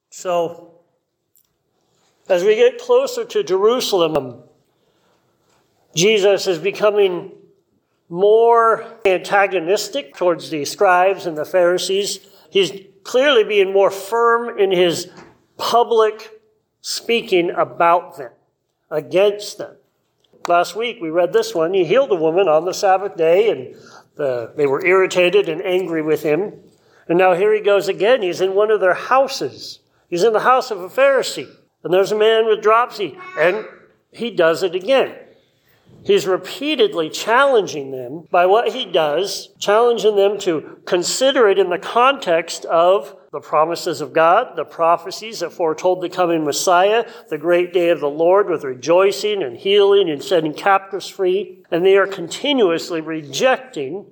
So, as we get closer to Jerusalem, Jesus is becoming more antagonistic towards the scribes and the Pharisees. He's clearly being more firm in his public speaking about them, against them. Last week we read this one. He healed a woman on the Sabbath day, and they were irritated and angry with him. And now here he goes again. He's in one of their houses. He's in the house of a Pharisee. And there's a man with dropsy. And he does it again. He's repeatedly challenging them by what he does, challenging them to consider it in the context of the promises of God, the prophecies that foretold the coming Messiah, the great day of the Lord with rejoicing and healing and setting captives free. And they are continuously rejecting.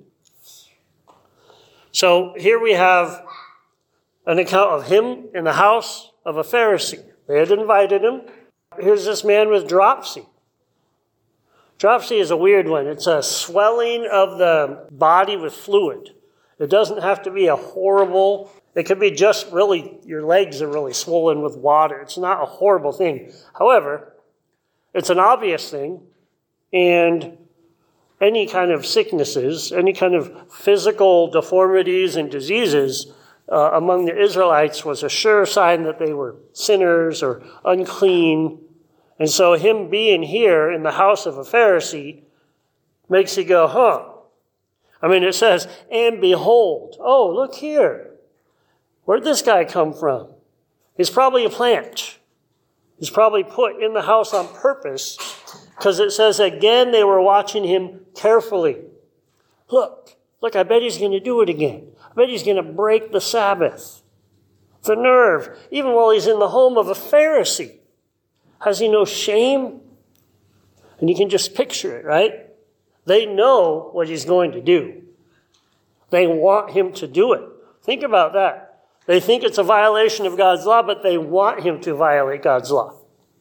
So here we have an account of him in the house of a Pharisee. They had invited him. Here's this man with dropsy. Dropsy is a weird one. It's a swelling of the body with fluid. It doesn't have to be a horrible, it could be just really, your legs are really swollen with water. It's not a horrible thing. However, it's an obvious thing, and any kind of sicknesses, any kind of physical deformities and diseases among the Israelites was a sure sign that they were sinners or unclean. And so him being here in the house of a Pharisee makes you go, I mean, it says, and behold, oh, look here. Where'd this guy come from? He's probably a plant. He's probably put in the house on purpose, because it says again they were watching him carefully. Look, I bet he's going to do it again. I bet he's going to break the Sabbath. The nerve, even while he's in the home of a Pharisee. Has he no shame? And you can just picture it, right? They know what he's going to do. They want him to do it. Think about that. They think it's a violation of God's law, but they want him to violate God's law.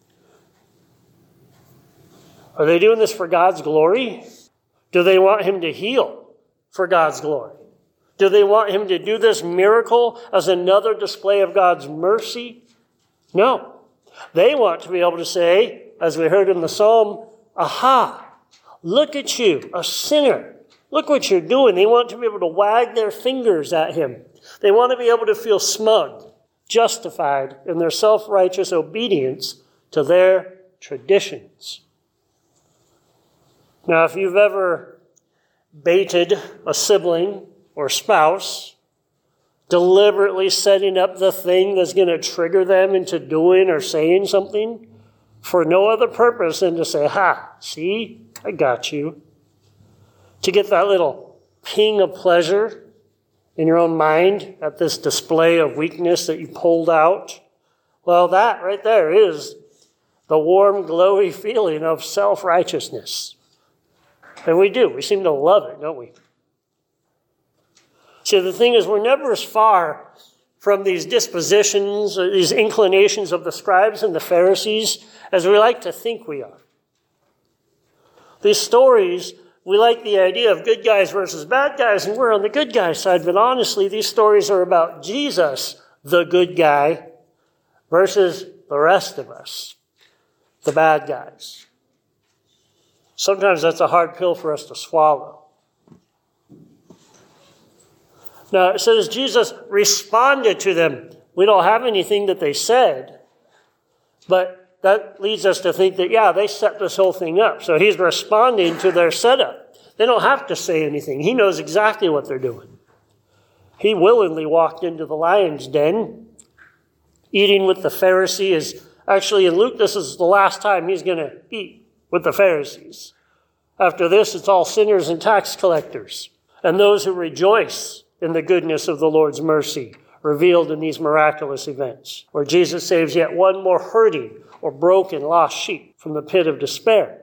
Are they doing this for God's glory? Do they want him to heal for God's glory? Do they want him to do this miracle as another display of God's mercy? No. They want to be able to say, as we heard in the psalm, aha, look at you, a sinner. Look what you're doing. They want to be able to wag their fingers at him. They want to be able to feel smug, justified in their self-righteous obedience to their traditions. Now, if you've ever baited a sibling or spouse, deliberately setting up the thing that's going to trigger them into doing or saying something for no other purpose than to say, see, I got you. To get that little ping of pleasure in your own mind at this display of weakness that you pulled out. Well, that right there is the warm, glowy feeling of self-righteousness. And we do. We seem to love it, don't we? See, the thing is, we're never as far from these dispositions, these inclinations of the scribes and the Pharisees as we like to think we are. These stories, we like the idea of good guys versus bad guys, and we're on the good guy side. But honestly, these stories are about Jesus, the good guy, versus the rest of us, the bad guys. Sometimes that's a hard pill for us to swallow. Now, it says Jesus responded to them. We don't have anything that they said, but that leads us to think that, they set this whole thing up. So he's responding to their setup. They don't have to say anything. He knows exactly what they're doing. He willingly walked into the lion's den. Eating with the Pharisee is, actually in Luke, this is the last time he's going to eat with the Pharisees. After this, it's all sinners and tax collectors and those who rejoice in the goodness of the Lord's mercy revealed in these miraculous events, where Jesus saves yet one more hurting or broken lost sheep from the pit of despair.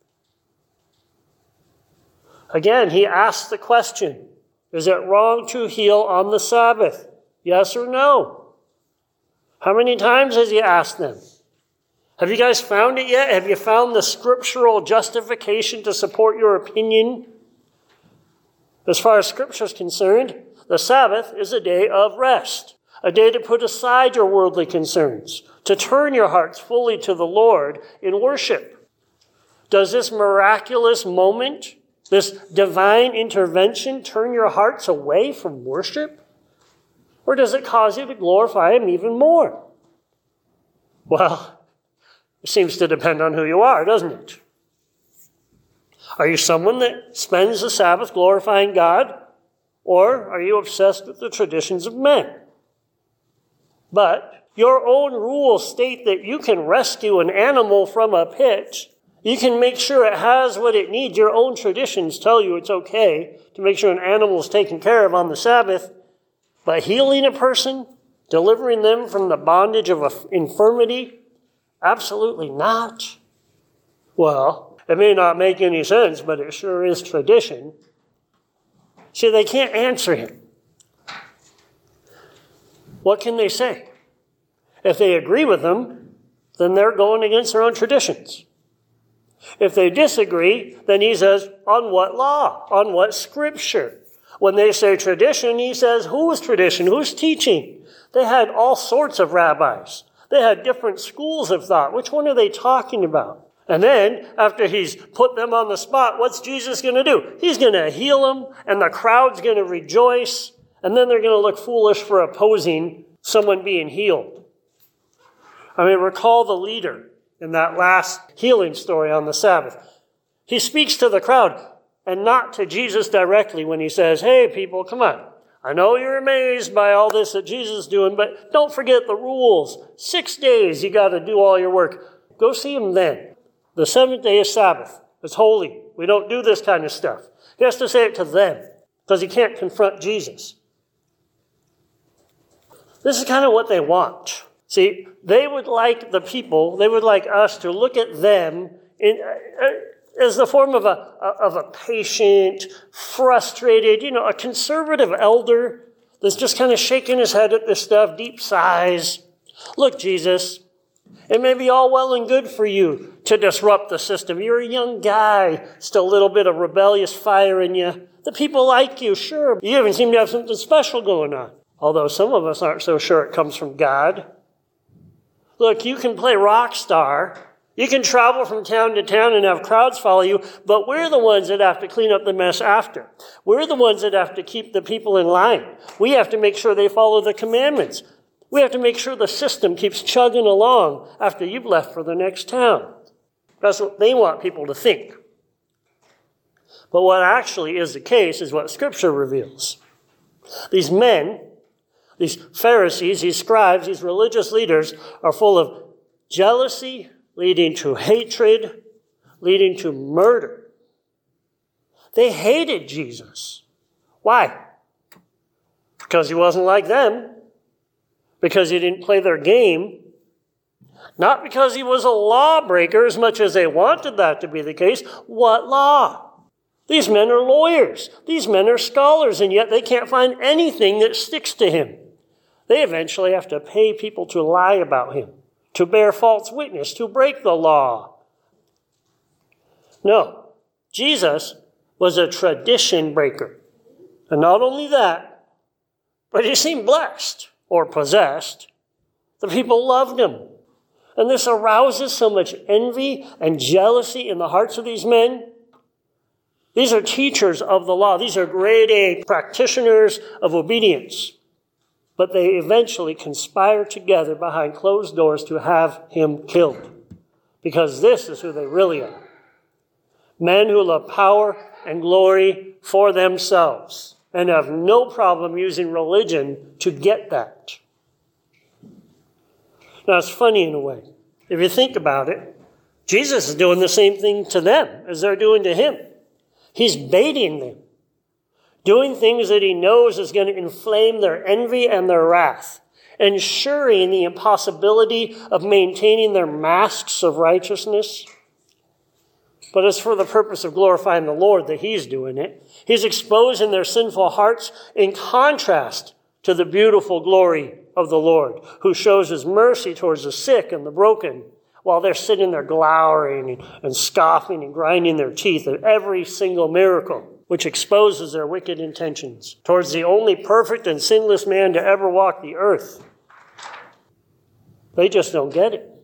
Again, he asks the question, is it wrong to heal on the Sabbath? Yes or no? How many times has he asked them? Have you guys found it yet? Have you found the scriptural justification to support your opinion? As far as Scripture is concerned, the Sabbath is a day of rest. a day to put aside your worldly concerns, to turn your hearts fully to the Lord in worship. Does this miraculous moment, this divine intervention, turn your hearts away from worship? Or does it cause you to glorify Him even more? Well, it seems to depend on who you are, doesn't it? Are you someone that spends the Sabbath glorifying God? Or are you obsessed with the traditions of men? But your own rules state that you can rescue an animal from a pit. You can make sure it has what it needs. Your own traditions tell you it's okay to make sure an animal is taken care of on the Sabbath. But healing a person, delivering them from the bondage of infirmity, absolutely not. Well, it may not make any sense, but it sure is tradition. See, they can't answer him. What can they say? If they agree with him, then they're going against their own traditions. If they disagree, then he says, on what law? On what scripture? When they say tradition, he says, whose tradition? Who's teaching? They had all sorts of rabbis. They had different schools of thought. Which one are they talking about? And then, after he's put them on the spot, what's Jesus going to do? He's going to heal them, and the crowd's going to rejoice, and then they're going to look foolish for opposing someone being healed. I mean, recall the leader in that last healing story on the Sabbath. He speaks to the crowd, and not to Jesus directly when he says, hey, people, come on. I know you're amazed by all this that Jesus is doing, but don't forget the rules. 6 days you got to do all your work. Go see him then. The seventh day is Sabbath. It's holy. We don't do this kind of stuff. He has to say it to them because he can't confront Jesus. This is kind of what they want. See, they would like the people, they would like us to look at them as the form of a patient, frustrated, a conservative elder that's just kind of shaking his head at this stuff, deep sighs. Look, Jesus, it may be all well and good for you to disrupt the system. You're a young guy, still a little bit of rebellious fire in you. The people like you, sure. You even seem to have something special going on. Although some of us aren't so sure it comes from God. Look, you can play rock star. You can travel from town to town and have crowds follow you, but we're the ones that have to clean up the mess after. We're the ones that have to keep the people in line. We have to make sure they follow the commandments. We have to make sure the system keeps chugging along after you've left for the next town. That's what they want people to think. But what actually is the case is what Scripture reveals. These men, these Pharisees, these scribes, these religious leaders are full of jealousy, leading to hatred, leading to murder. They hated Jesus. Why? Because he wasn't like them. Because he didn't play their game. Not because he was a lawbreaker as much as they wanted that to be the case. What law? These men are lawyers. These men are scholars, and yet they can't find anything that sticks to him. They eventually have to pay people to lie about him, to bear false witness, to break the law. No, Jesus was a tradition breaker. And not only that, but he seemed blessed or possessed. The people loved him. And this arouses so much envy and jealousy in the hearts of these men. These are teachers of the law. These are grade A practitioners of obedience. But they eventually conspire together behind closed doors to have him killed. Because this is who they really are. Men who love power and glory for themselves and have no problem using religion to get that. Now, it's funny in a way. If you think about it, Jesus is doing the same thing to them as they're doing to him. He's baiting them, doing things that he knows is going to inflame their envy and their wrath, ensuring the impossibility of maintaining their masks of righteousness. But it's for the purpose of glorifying the Lord that he's doing it. He's exposing their sinful hearts in contrast to the beautiful glory of the Lord, who shows his mercy towards the sick and the broken, while they're sitting there glowering and scoffing and grinding their teeth at every single miracle. which exposes their wicked intentions towards the only perfect and sinless man to ever walk the earth. They just don't get it.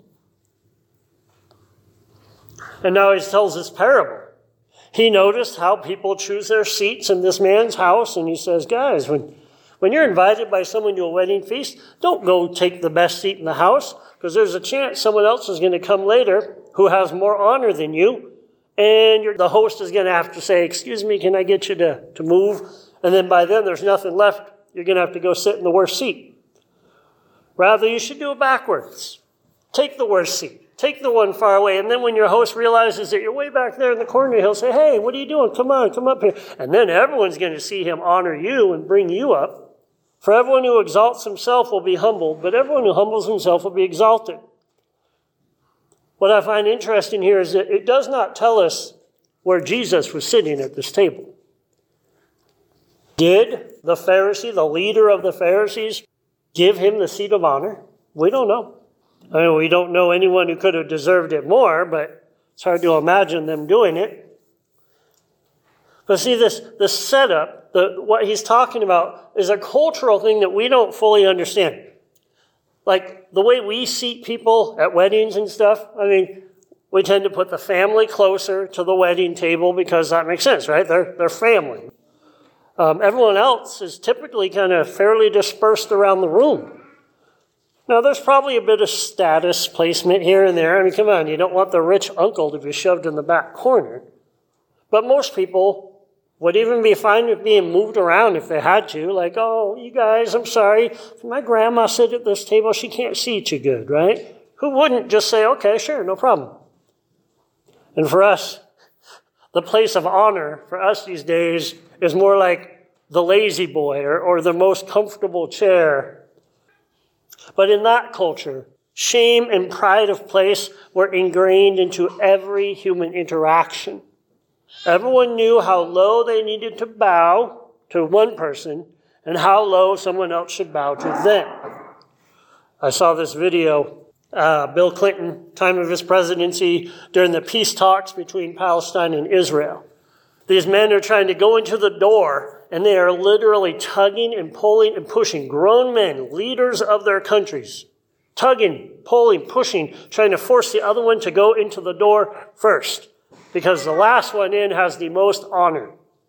And now he tells this parable. He noticed how people choose their seats in this man's house, and he says, guys, when you're invited by someone to a wedding feast, don't go take the best seat in the house, because there's a chance someone else is going to come later who has more honor than you, and the host is going to have to say, excuse me, can I get you to move? And then by then there's nothing left. You're going to have to go sit in the worst seat. Rather, you should do it backwards. Take the worst seat. Take the one far away. And then when your host realizes that you're way back there in the corner, he'll say, hey, what are you doing? Come on, come up here. And then everyone's going to see him honor you and bring you up. For everyone who exalts himself will be humbled, but everyone who humbles himself will be exalted. What I find interesting here is that it does not tell us where Jesus was sitting at this table. Did the Pharisee, the leader of the Pharisees, give him the seat of honor? We don't know. I mean, we don't know anyone who could have deserved it more, but it's hard to imagine them doing it. But see, the setup, what he's talking about is a cultural thing that we don't fully understand. Like the way we seat people at weddings and stuff, I mean, we tend to put the family closer to the wedding table because that makes sense, right? They're family. Everyone else is typically kind of fairly dispersed around the room. Now, there's probably a bit of status placement here and there. I mean, come on, you don't want the rich uncle to be shoved in the back corner. But most people would even be fine with being moved around if they had to. Like, oh, you guys, I'm sorry. If my grandma sit at this table, she can't see too good, right? Who wouldn't just say, okay, sure, no problem. And for us, the place of honor for us these days is more like the lazy boy or the most comfortable chair. But in that culture, shame and pride of place were ingrained into every human interaction. Everyone knew how low they needed to bow to one person and how low someone else should bow to them. I saw this video, Bill Clinton, time of his presidency, during the peace talks between Palestine and Israel. These men are trying to go into the door, and they are literally tugging and pulling and pushing. Grown men, leaders of their countries, tugging, pulling, pushing, trying to force the other one to go into the door first, because the last one in has the most honor.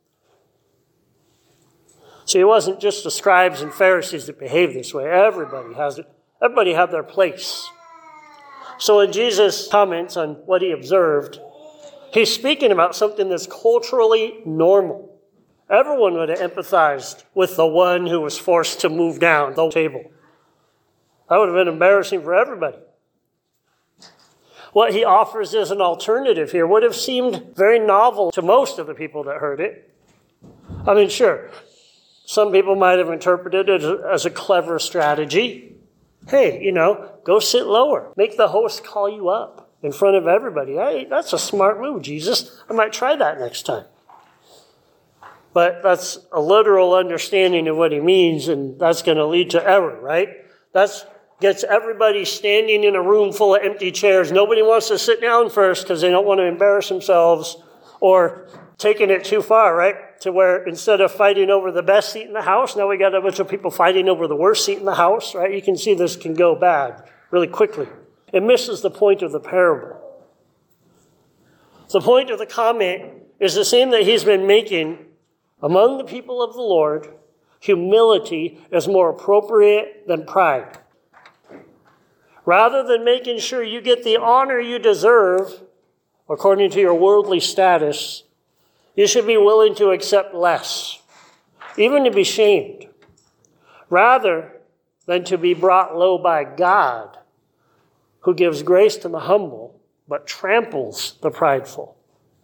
See, it wasn't just the scribes and Pharisees that behaved this way. Everybody had their place. So when Jesus comments on what he observed, he's speaking about something that's culturally normal. Everyone would have empathized with the one who was forced to move down the table. That would have been embarrassing for everybody. What he offers as an alternative here would have seemed very novel to most of the people that heard it. I mean, sure, some people might have interpreted it as a clever strategy. Hey, go sit lower. Make the host call you up in front of everybody. Hey, that's a smart move, Jesus. I might try that next time. But that's a literal understanding of what he means, and that's going to lead to error, right? That gets everybody standing in a room full of empty chairs. Nobody wants to sit down first because they don't want to embarrass themselves, or taking it too far, right? To where instead of fighting over the best seat in the house, now we got a bunch of people fighting over the worst seat in the house, right? You can see this can go bad really quickly. It misses the point of the parable. The point of the comment is the same that he's been making. Among the people of the Lord, humility is more appropriate than pride. Rather than making sure you get the honor you deserve according to your worldly status, you should be willing to accept less, even to be shamed, rather than to be brought low by God, who gives grace to the humble but tramples the prideful.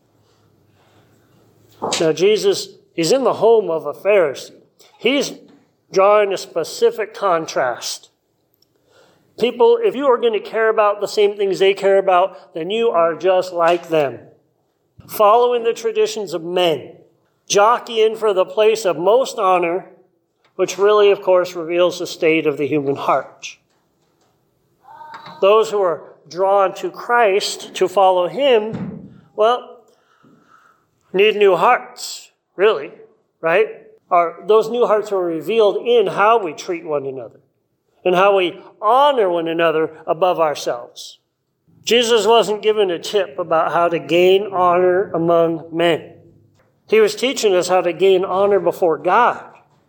Now, Jesus, he's in the home of a Pharisee. He's drawing a specific contrast. People, if you are going to care about the same things they care about, then you are just like them. Following the traditions of men, jockeying for the place of most honor, which really, of course, reveals the state of the human heart. Those who are drawn to Christ to follow him, well, need new hearts. really, right? Those new hearts are revealed in how we treat one another and how we honor one another above ourselves. Jesus wasn't given a tip about how to gain honor among men. He was teaching us how to gain honor before God.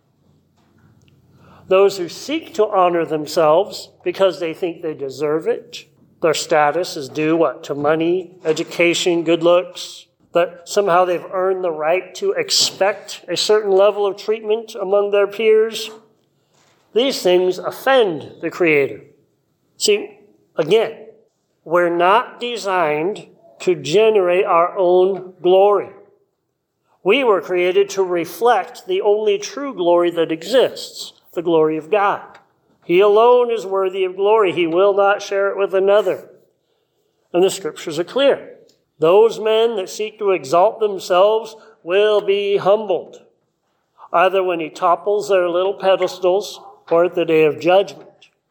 Those who seek to honor themselves because they think they deserve it, their status is due what? To money, education, good looks, that somehow they've earned the right to expect a certain level of treatment among their peers. These things offend the Creator. See, again, we're not designed to generate our own glory. We were created to reflect the only true glory that exists, the glory of God. He alone is worthy of glory. He will not share it with another. And the scriptures are clear. Those men that seek to exalt themselves will be humbled, either when he topples their little pedestals or at the day of judgment.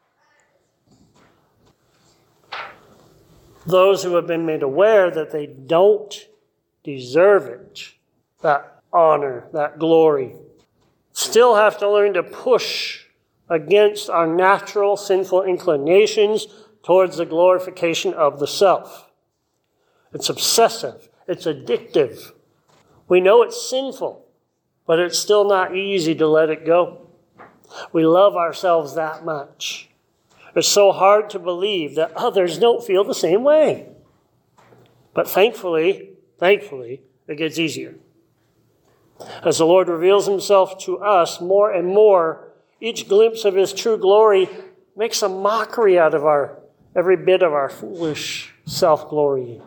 Those who have been made aware that they don't deserve it, that honor, that glory, still have to learn to push against our natural sinful inclinations towards the glorification of the self. It's obsessive. It's addictive. We know it's sinful, but it's still not easy to let it go. We love ourselves that much. It's so hard to believe that others don't feel the same way. But thankfully, it gets easier. As the Lord reveals himself to us more and more, each glimpse of his true glory makes a mockery out of every bit of our foolish self-glorying.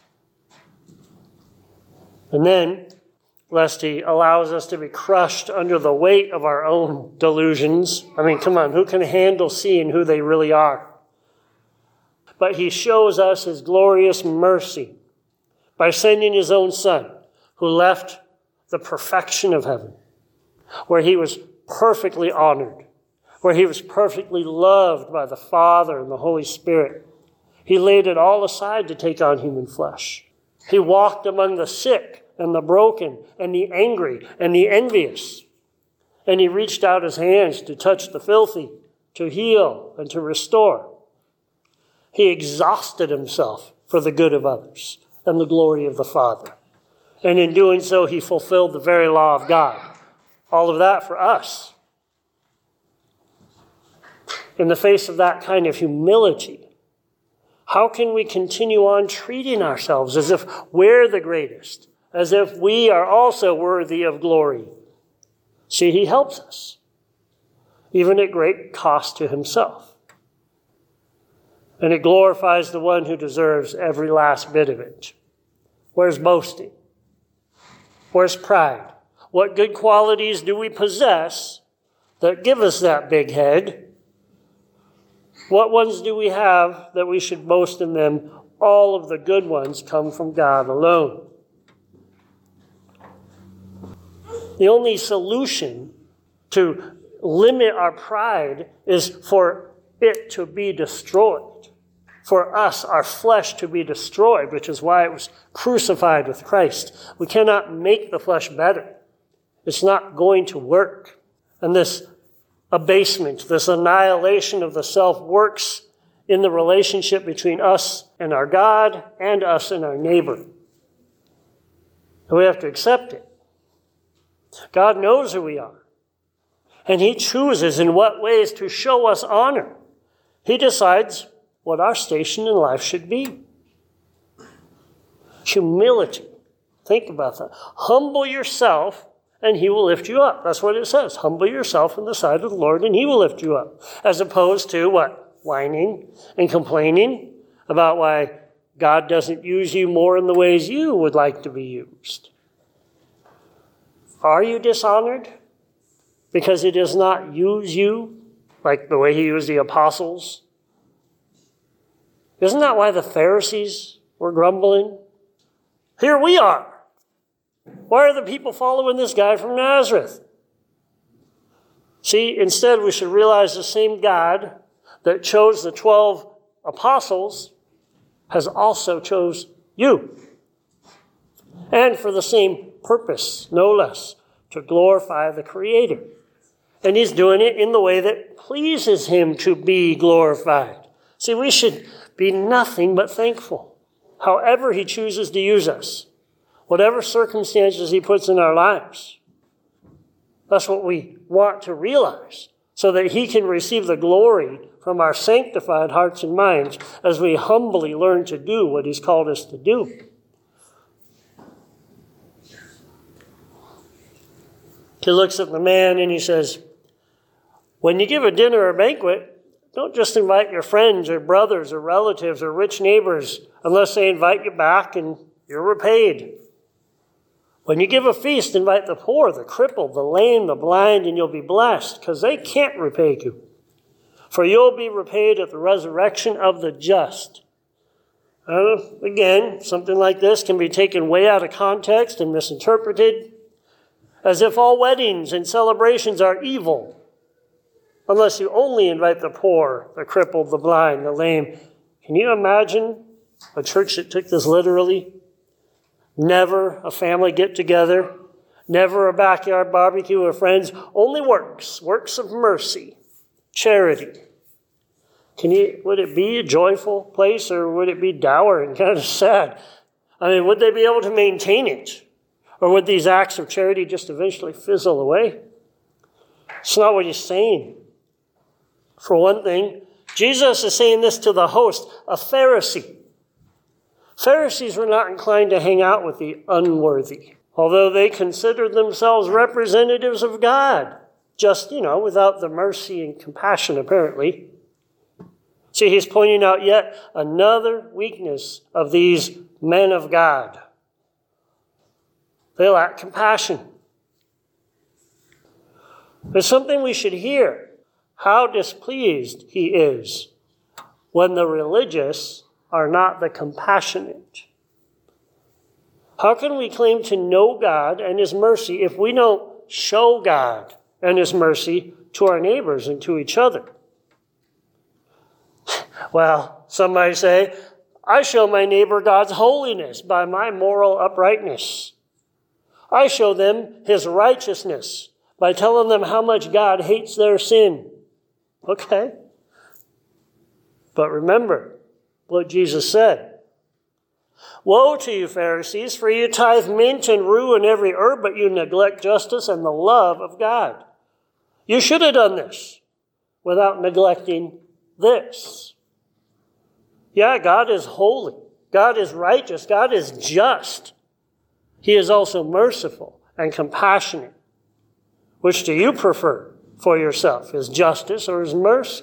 And then, lest he allows us to be crushed under the weight of our own delusions. I mean, come on, who can handle seeing who they really are? But he shows us his glorious mercy by sending his own Son, who left the perfection of heaven, where he was perfectly honored, where he was perfectly loved by the Father and the Holy Spirit. He laid it all aside to take on human flesh. He walked among the sick and the broken and the angry and the envious. And he reached out his hands to touch the filthy, to heal and to restore. He exhausted himself for the good of others and the glory of the Father. And in doing so, he fulfilled the very law of God. All of that for us. In the face of that kind of humility, how can we continue on treating ourselves as if we're the greatest, as if we are also worthy of glory? See, he helps us, even at great cost to himself. And it glorifies the one who deserves every last bit of it. Where's boasting? Where's pride? What good qualities do we possess that give us that big head? What ones do we have that we should boast in them? All of the good ones come from God alone. The only solution to limit our pride is for it to be destroyed. For us, our flesh to be destroyed, which is why it was crucified with Christ. We cannot make the flesh better. It's not going to work. And this abasement, this annihilation of the self works in the relationship between us and our God and us and our neighbor. And we have to accept it. God knows who we are. And he chooses in what ways to show us honor. He decides what our station in life should be. Humility. Think about that. Humble yourself and he will lift you up. That's what it says. Humble yourself in the sight of the Lord and he will lift you up. As opposed to what? Whining and complaining about why God doesn't use you more in the ways you would like to be used. Are you dishonored because he does not use you like the way he used the apostles? Isn't that why the Pharisees were grumbling? Here we are. Why are the people following this guy from Nazareth? See, instead we should realize the same God that chose the 12 apostles has also chose you. And for the same purpose, no less, to glorify the Creator. And he's doing it in the way that pleases him to be glorified. See, we should be nothing but thankful. However he chooses to use us, whatever circumstances he puts in our lives. That's what we want to realize, so that he can receive the glory from our sanctified hearts and minds as we humbly learn to do what he's called us to do. He looks at the man and he says, when you give a dinner or banquet, don't just invite your friends or brothers or relatives or rich neighbors unless they invite you back and you're repaid. When you give a feast, invite the poor, the crippled, the lame, the blind, and you'll be blessed, because they can't repay you. For you'll be repaid at the resurrection of the just. Again, something like this can be taken way out of context and misinterpreted, as if all weddings and celebrations are evil, unless you only invite the poor, the crippled, the blind, the lame. Can you imagine a church that took this literally? Never a family get-together, never a backyard barbecue with friends, only works of mercy, charity. Would it be a joyful place, or would it be dour and kind of sad? I mean, would they be able to maintain it? Or would these acts of charity just eventually fizzle away? It's not what he's saying. For one thing, Jesus is saying this to the host, a Pharisee. Pharisees were not inclined to hang out with the unworthy, although they considered themselves representatives of God, just, without the mercy and compassion, apparently. See, he's pointing out yet another weakness of these men of God. They lack compassion. There's something we should hear. How displeased he is when the religious are not the compassionate. How can we claim to know God and his mercy if we don't show God and his mercy to our neighbors and to each other? Well, some might say, I show my neighbor God's holiness by my moral uprightness. I show them his righteousness by telling them how much God hates their sin. Okay. But remember what Jesus said. Woe to you, Pharisees, for you tithe mint and rue and every herb, but you neglect justice and the love of God. You should have done this without neglecting this. Yeah, God is holy. God is righteous. God is just. He is also merciful and compassionate. Which do you prefer for yourself, his justice or his mercy?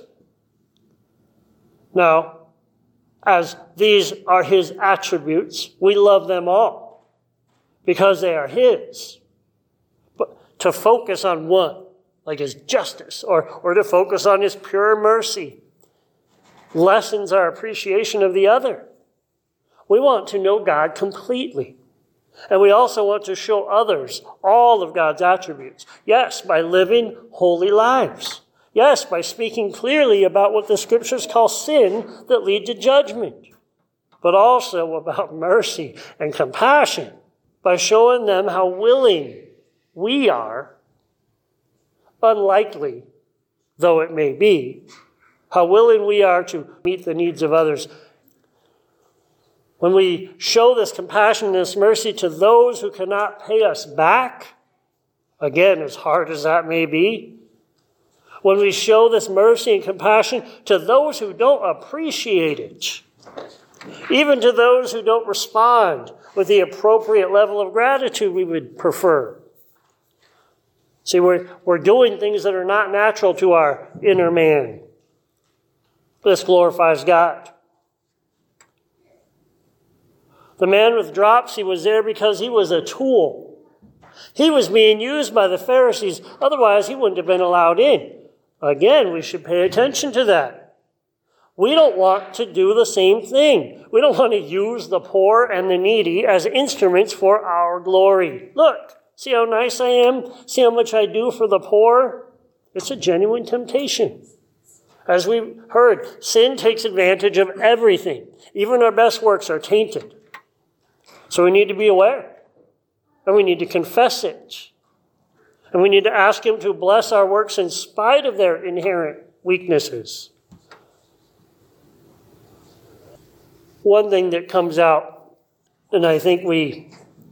Now, as these are his attributes, we love them all because they are his. But to focus on one, like his justice, or to focus on his pure mercy, lessens our appreciation of the other. We want to know God completely. And we also want to show others all of God's attributes. Yes, by living holy lives. Yes, by speaking clearly about what the scriptures call sin that lead to judgment. But also about mercy and compassion by showing them how willing we are, unlikely though it may be, how willing we are to meet the needs of others. When we show this compassion and this mercy to those who cannot pay us back, again, as hard as that may be, when we show this mercy and compassion to those who don't appreciate it, even to those who don't respond with the appropriate level of gratitude we would prefer. See, we're doing things that are not natural to our inner man. This glorifies God. The man with dropsy was there because he was a tool. He was being used by the Pharisees. Otherwise, he wouldn't have been allowed in. Again, we should pay attention to that. We don't want to do the same thing. We don't want to use the poor and the needy as instruments for our glory. Look, see how nice I am? See how much I do for the poor? It's a genuine temptation. As we heard, sin takes advantage of everything. Even our best works are tainted. So we need to be aware. and we need to confess it. And we need to ask him to bless our works in spite of their inherent weaknesses. One thing that comes out, and I think we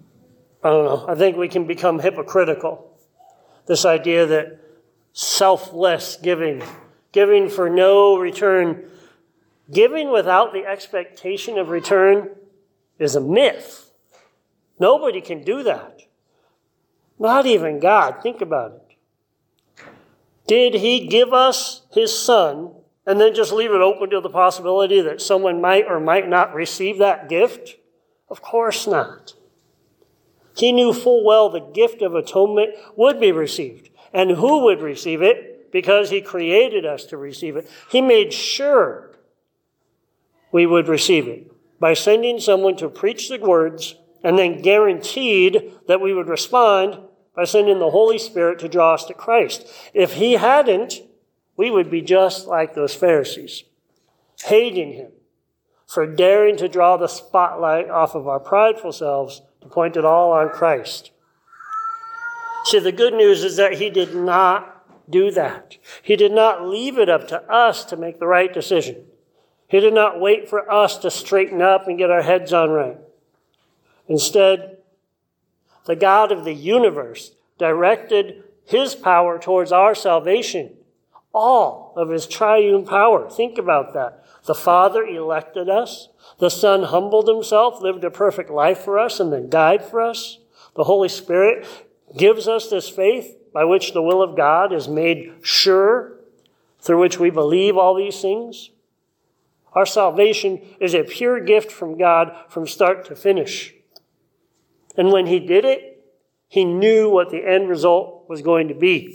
can become hypocritical. This idea that selfless giving for no return, giving without the expectation of return is a myth. Nobody can do that. Not even God. Think about it. Did he give us his son and then just leave it open to the possibility that someone might or might not receive that gift? Of course not. He knew full well the gift of atonement would be received. And who would receive it? Because he created us to receive it. He made sure we would receive it by sending someone to preach the words, and then guaranteed that we would respond by sending the Holy Spirit to draw us to Christ. If he hadn't, we would be just like those Pharisees, hating him for daring to draw the spotlight off of our prideful selves to point it all on Christ. See, the good news is that he did not do that. He did not leave it up to us to make the right decision. He did not wait for us to straighten up and get our heads on right. Instead, the God of the universe directed his power towards our salvation, all of his triune power. Think about that. The Father elected us. The Son humbled himself, lived a perfect life for us, and then died for us. The Holy Spirit gives us this faith by which the will of God is made sure, through which we believe all these things. Our salvation is a pure gift from God from start to finish. And when he did it, he knew what the end result was going to be.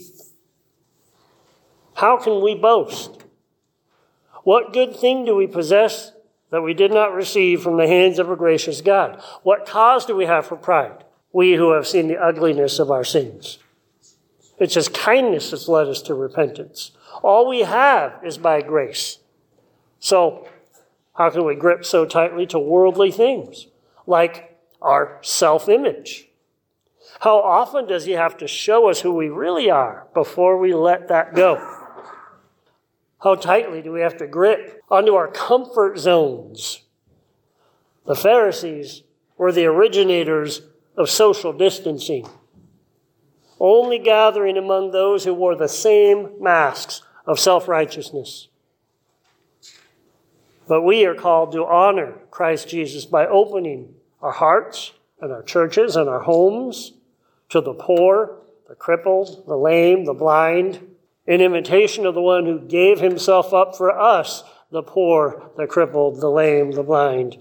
How can we boast? What good thing do we possess that we did not receive from the hands of a gracious God? What cause do we have for pride, we who have seen the ugliness of our sins? It's his kindness that's led us to repentance. All we have is by grace. So, how can we grip so tightly to worldly things, like our self-image? How often does he have to show us who we really are before we let that go? How tightly do we have to grip onto our comfort zones? The Pharisees were the originators of social distancing, only gathering among those who wore the same masks of self-righteousness. But we are called to honor Christ Jesus by opening our hearts and our churches and our homes to the poor, the crippled, the lame, the blind, in imitation of the one who gave himself up for us, the poor, the crippled, the lame, the blind.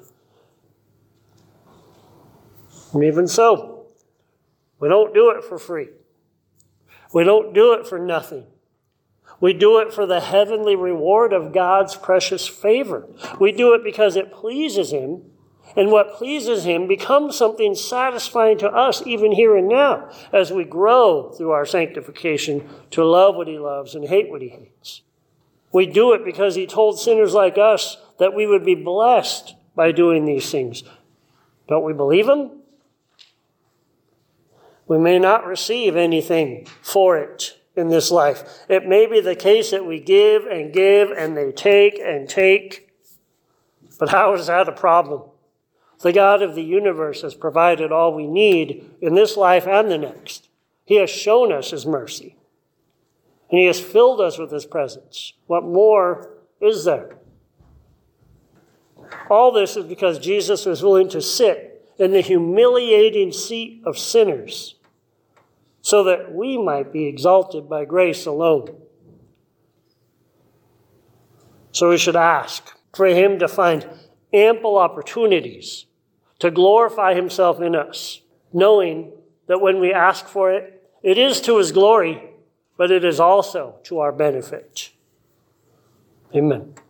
And even so, we don't do it for free. We don't do it for nothing. We do it for the heavenly reward of God's precious favor. We do it because it pleases him, and what pleases him becomes something satisfying to us even here and now as we grow through our sanctification to love what he loves and hate what he hates. We do it because he told sinners like us that we would be blessed by doing these things. Don't we believe him? We may not receive anything for it in this life. It may be the case that we give and they take and take. But how is that a problem? The God of the universe has provided all we need in this life and the next. He has shown us his mercy. And he has filled us with his presence. What more is there? All this is because Jesus was willing to sit in the humiliating seat of sinners so that we might be exalted by grace alone. So we should ask for him to find ample opportunities to glorify himself in us, knowing that when we ask for it, it is to his glory, but it is also to our benefit. Amen.